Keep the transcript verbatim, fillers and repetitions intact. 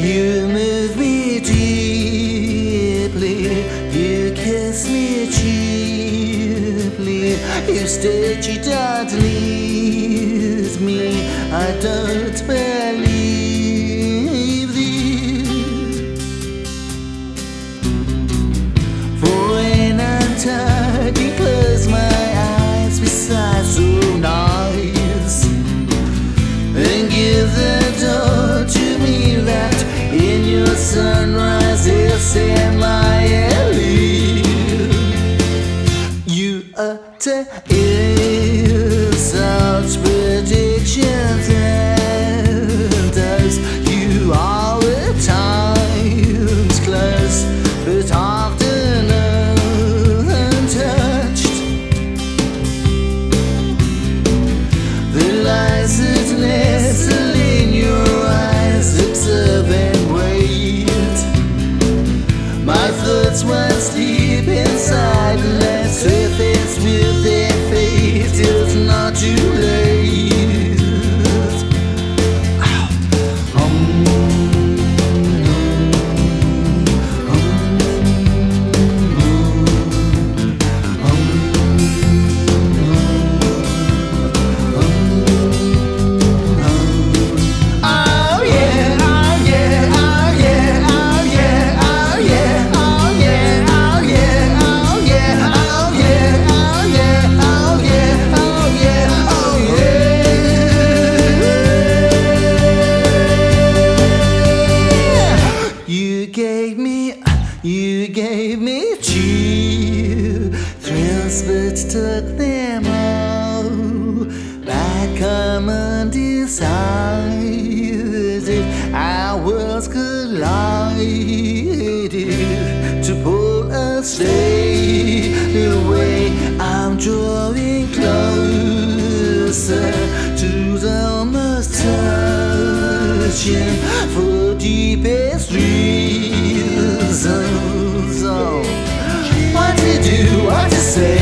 You move me deeply, you kiss me cheaply, you state you don't leave me, I don't believe thee. For when I'm tired, you close my eyes beside so nice, and give the door to me wrapped in your sunrise, yes, and my alley. You utter such predictions and as you are at times close, but often untouched. The lies that nestle in your eyes, observe and wait. My thoughts once deep inside, let's surface with their fate till it's not too late. You gave me chill thrills, but took them all by common desires. If our worlds collided to pull us away, I'm drawing closer to the most touching for deepest reasons. So, what to do, what to say?